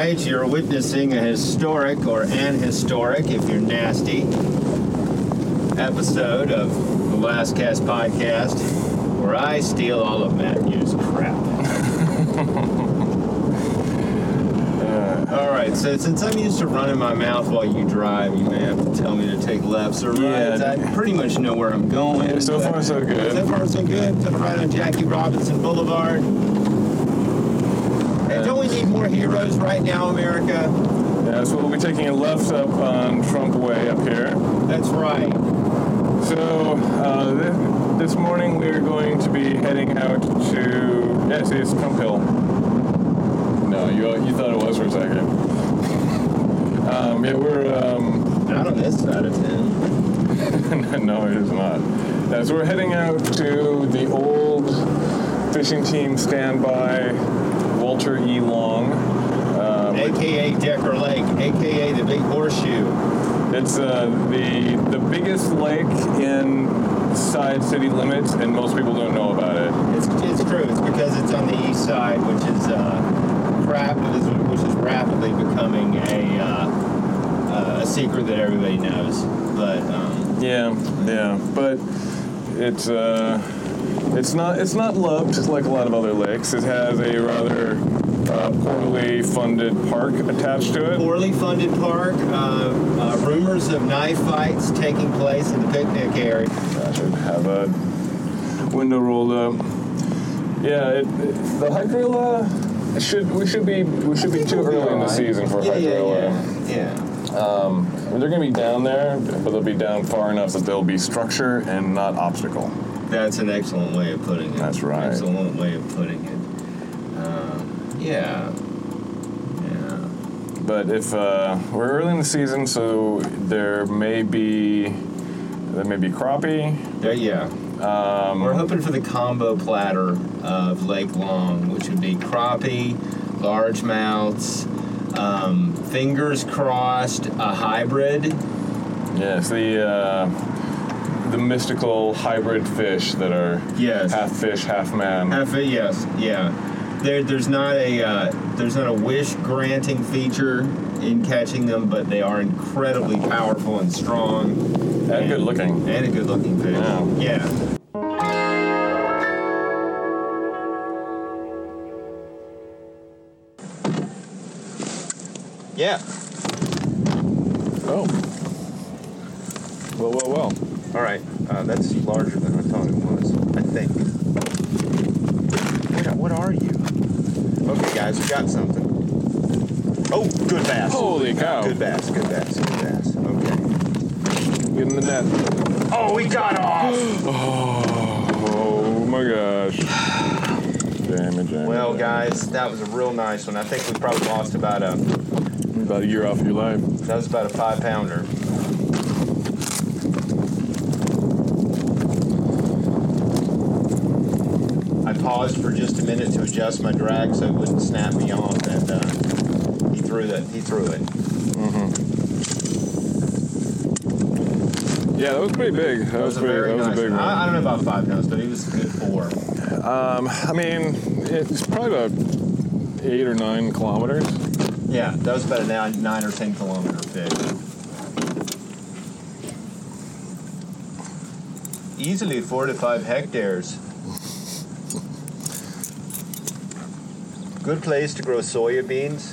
Tonight you're witnessing a historic, or an historic, if you're nasty, episode of the Last Cast Podcast, where I steal all of Matthew's crap. Alright, so since I'm used to running my mouth while you drive, you may have to tell me to take lefts or rights. I pretty much know where I'm going. So far, so good. So far, so good. To the right on Jackie Robinson Boulevard. Hey, don't we need more heroes right now, America? Yeah, so we'll be taking a left up on Trump Way up here. That's right. So, this morning we're going to be heading out to... Yeah, see, it's Trump Hill. No, you thought it was for a second. We're... Not on this side of town. No, it is not. Yeah, so we're heading out to the old fishing team standby, Walter E. Long. A.K.A. Decker Lake, A.K.A. the Big Horseshoe. It's the biggest lake inside city limits, and most people don't know about it. It's true. It's because it's on the east side, which is rapidly becoming a secret that everybody knows. But but it's not loved like a lot of other lakes. It has a rather poorly funded park attached to it. Poorly funded park. Rumors of knife fights taking place in the picnic area. I should have a window rolled up. Yeah, the hydrilla. We should be too early in the season for hydrilla. Yeah. They're going to be down there, but they'll be down far enough that they'll be structure and not obstacle. That's an excellent way of putting it. That's right. Excellent way of putting it. Yeah. But if we're early in the season, so there may be crappie. We're hoping for the combo platter of Lake Long, which would be crappie, largemouths, fingers crossed, a hybrid. Yes, the mystical hybrid fish that are half fish, half man. There's not a wish granting feature in catching them, but they are incredibly powerful and strong and good looking. And a good looking fish. Yeah. Yeah. Oh. Well. All right. That's larger than I thought it was, I think. What are you? Okay, guys, we got something. Oh, good bass. Holy cow. Good bass. Okay. Get in the net. Oh, we got off! Oh my gosh. Damn it. Well, guys, that was a real nice one. I think we probably lost about a year off your life. That was about a 5-pounder. I paused for just a minute to adjust my drag so it wouldn't snap me off, and he threw it. Mm-hmm. Yeah, that was pretty big. That was a big one. I don't know about 5 pounds, but he was a good 4. It's probably about 8 or 9 kilometers. Yeah, that was about a 9 or 10 kilometer fish. Easily 4 to 5 hectares. Good place to grow soya beans.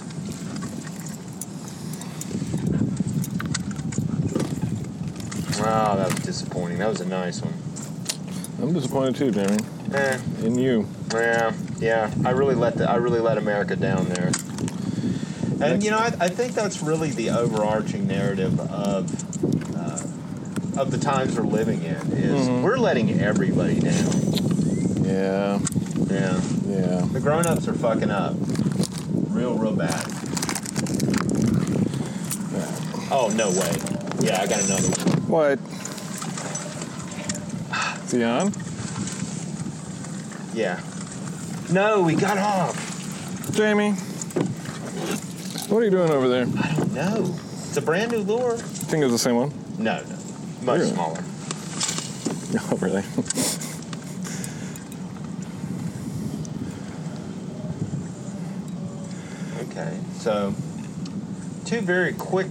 Oh, that was disappointing. That was a nice one. I'm disappointed too, Jamie. In you. Yeah. I really let America down there. And I think that's really the overarching narrative of the times we're living in is we're letting everybody down. Yeah. The grown-ups are fucking up, real bad. Oh, no way. Yeah, I got another one. What? Is he on? Yeah. No, we got off. Jamie, what are you doing over there? I don't know. It's a brand new lure. I think it's the same one. No. Much smaller. Oh, really? Okay. So, two very quick,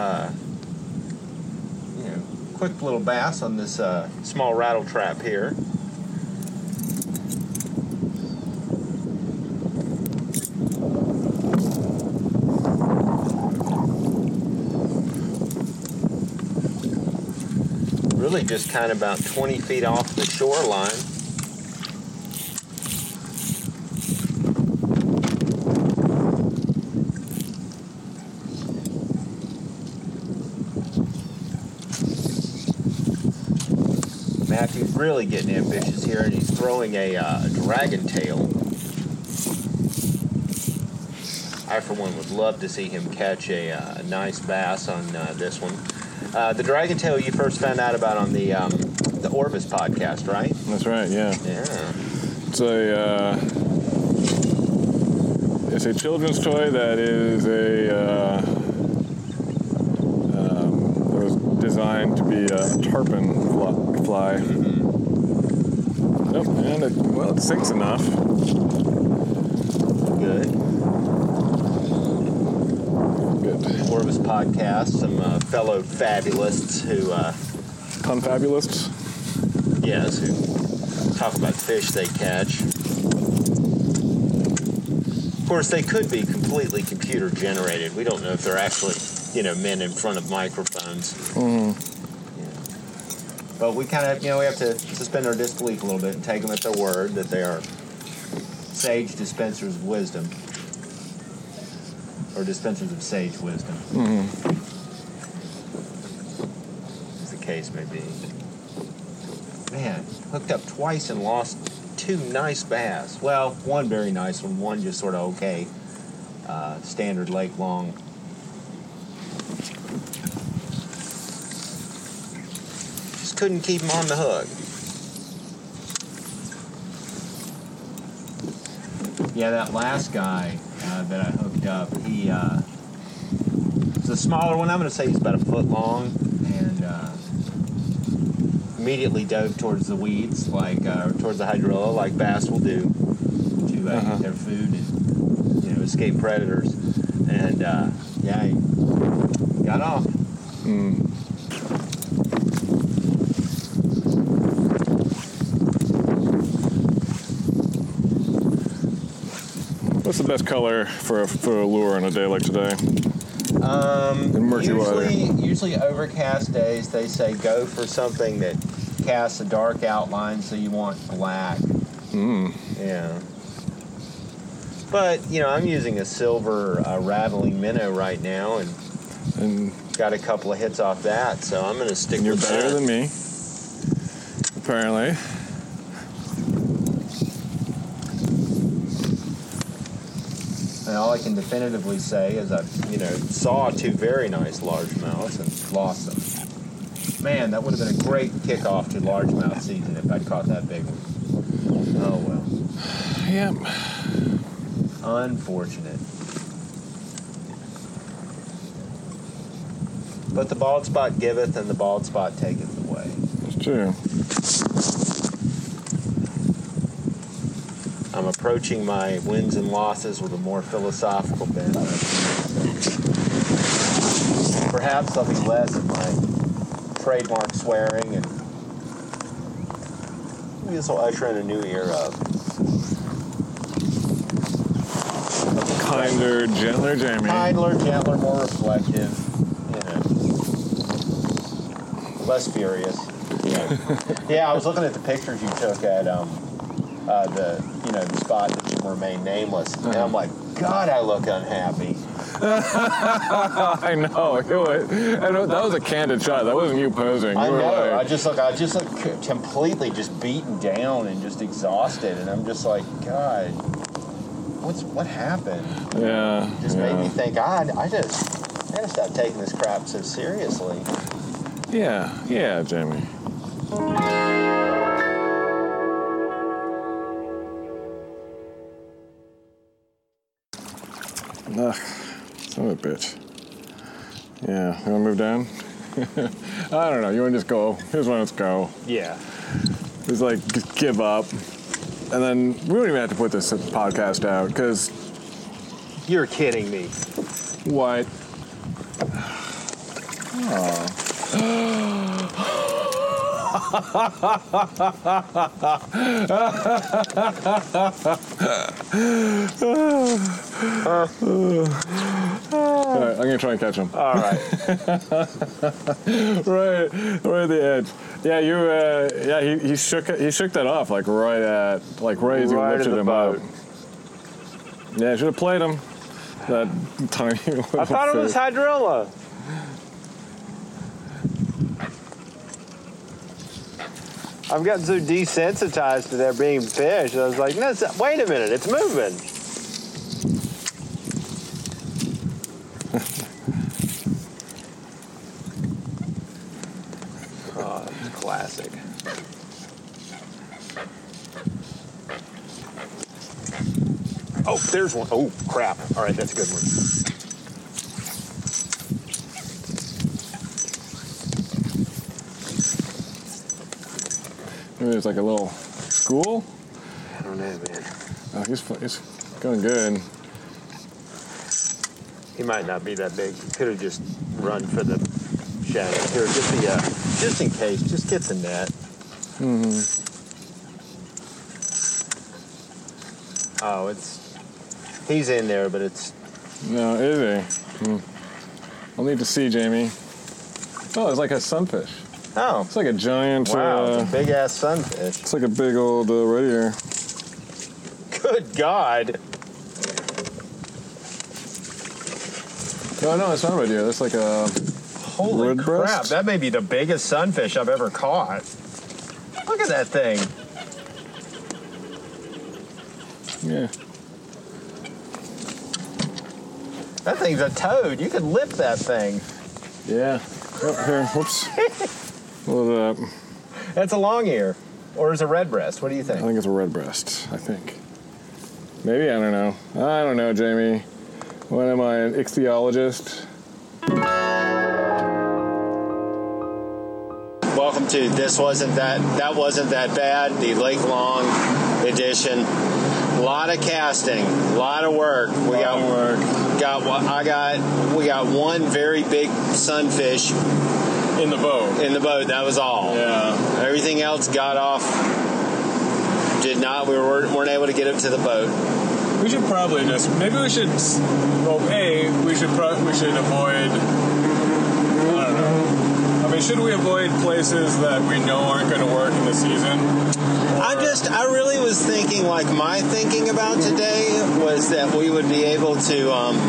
quick little bass on this small rattle trap here. Really just kind of about 20 feet off the shoreline. Matthew's really getting ambitious here, and he's throwing a dragon tail. I, for one, would love to see him catch a nice bass on this one. The dragon tail you first found out about on the Orvis podcast, right? That's right. Yeah. Yeah. It's a children's toy that is it was designed to be a tarpon fly. Mm-hmm. Nope, and it sinks enough. Good. Orvis podcast, some fellow fabulists who... Confabulists? Yes, who talk about fish they catch. Of course, they could be completely computer generated. We don't know if they're actually, men in front of microphones. Mm-hmm. Yeah. But we kind of, we have to suspend our disbelief a little bit and take them at their word that they are sage dispensers of wisdom. Or dispensers of sage wisdom. Mm-hmm. As the case may be. Man, hooked up twice and lost two nice bass. Well, one very nice one just sort of okay. Standard lake long. Just couldn't keep him on the hook. Yeah, that last guy that I hooked up, he it's a smaller one. I'm going to say he's about a foot long, and immediately dove towards the weeds, towards the hydrilla, like bass will do to eat their food and escape predators. And he got off. Mm. What's the best color for a lure on a day like today? In murky water. Usually overcast days, they say go for something that casts a dark outline, so you want black. Mm. Yeah. But, I'm using a silver rattling minnow right now, and got a couple of hits off that, so I'm going to stick with that. You're better than me, apparently. And all I can definitively say is I, saw two very nice largemouths and lost them. Man, that would have been a great kickoff to largemouth season if I'd caught that big one. Oh, well. Yep. Unfortunate. But the bald spot giveth and the bald spot taketh away. That's true. I'm approaching my wins and losses with a more philosophical bent. Perhaps I'll be less of my trademark swearing, and maybe this will usher in a new era of kinder, gentler Jamie. Kinder, gentler, more reflective, less furious. Yeah, I was looking at the pictures you took at the spot that should remain nameless, and I'm like, God, I look unhappy. I know. That was a candid shot. That wasn't you posing. I know. I just look completely just beaten down and just exhausted, and I'm just like, God, what happened? Yeah. Just made me think, I gotta stop taking this crap so seriously. Yeah, Jamie. Ugh, son of a bitch. Yeah, you want to move down? I don't know. You want to just go? Here's one. Let's go. Yeah. It's like, just give up. And then we don't even have to put this podcast out because You're kidding me. What? All right, I'm gonna try and catch him. All right. right at the edge. Yeah, he shook that off right as he lifted him up. Yeah, I should have played him. That tiny little I thought it was fish. hydrilla. I've gotten so desensitized to there being fish. I was like, no, wait a minute, it's moving. Oh, it's classic. Oh, there's one. Oh, crap. All right, that's a good one. Maybe it's like a little school. I don't know, man. Oh, he's going good. He might not be that big. He could have just run for the shadow. Here, just in case, just get the net. Mm-hmm. Oh, he's in there, but it's... No, is he? I'll need to see, Jamie. Oh, it's like a sunfish. Oh. It's like a giant... Wow, it's a big-ass sunfish. It's like a big old red ear. Good God. No, it's not a red ear. That's like a... Holy red crap, breast? that may be the biggest sunfish I've ever caught. Look at that thing. Yeah. That thing's a toad. You could lift that thing. Yeah. Oh, here, whoops. Load it up. That's a long ear. Or is it a red breast? What do you I think? think it's a red breast, I think. Maybe, I don't know. I don't know, Jamie. What am I, an ichthyologist? Welcome to That Wasn't That Bad, the Lake Long edition. A lot of casting, a lot of work. We got one very big sunfish In the boat. That was all. Yeah. Everything else got off. We weren't able to get up to the boat. We should probably we should avoid, I don't know. I mean, should we avoid places that we know aren't going to work in the season? I really was thinking, my thinking about today was that we would be able to,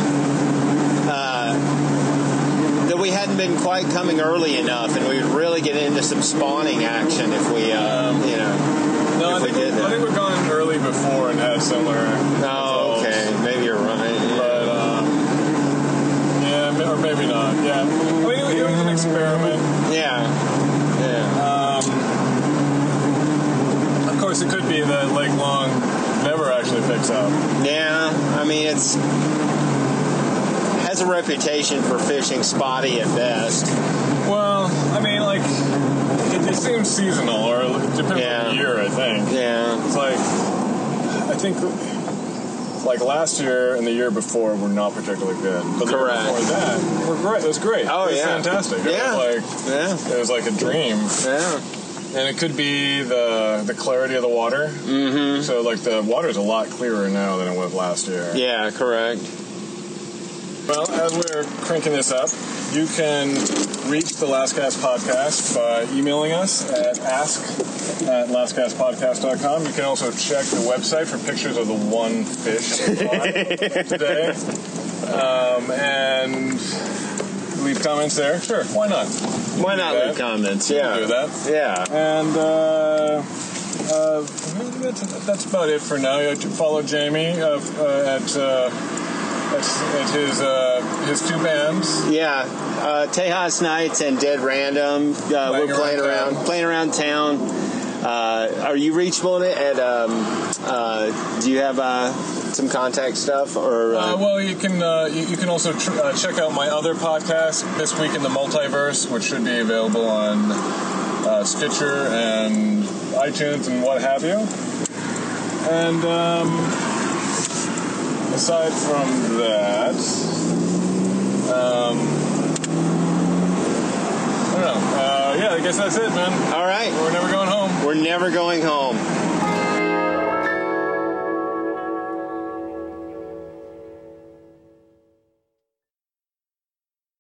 that we hadn't been quite coming early enough, and we'd really get into some spawning action if we, No, I think we've gone early before and had similar Oh, results. okay. Maybe you're right. But, or maybe not. Yeah. I mean, it was an experiment. Yeah. Of course, it could be that Lake Long never actually picks up. Yeah. I mean, has a reputation for fishing spotty at best. Well, I mean, it seems seasonal, or it depends on the year, I think. Yeah. It's I think, last year and the year before were not particularly good. But the year before that were great. It was great. Oh, it was fantastic. Yeah. It was like a dream. Yeah. And it could be the clarity of the water. Mm-hmm. So, the water's a lot clearer now than it was last year. Yeah, correct. Well, as we're cranking this up, you can reach the Last Cast Podcast by emailing us at ask@lastcastpodcast.com. You can also check the website for pictures of the one fish we caught today. And leave comments there. Sure, why not? Why not leave comments? Yeah. Do that. Yeah. And that's about it for now. You have to follow Jamie at his two bands. Yeah, Tejas Nights and Dead Random. We're playing around town. Are you reachable at? Do you have some contact stuff or? Well, you can also check out my other podcast, This Week in the Multiverse, which should be available on Stitcher and iTunes and what have you. And aside from that, I don't know. Yeah, I guess that's it, man. All right. We're never going home. We're never going home.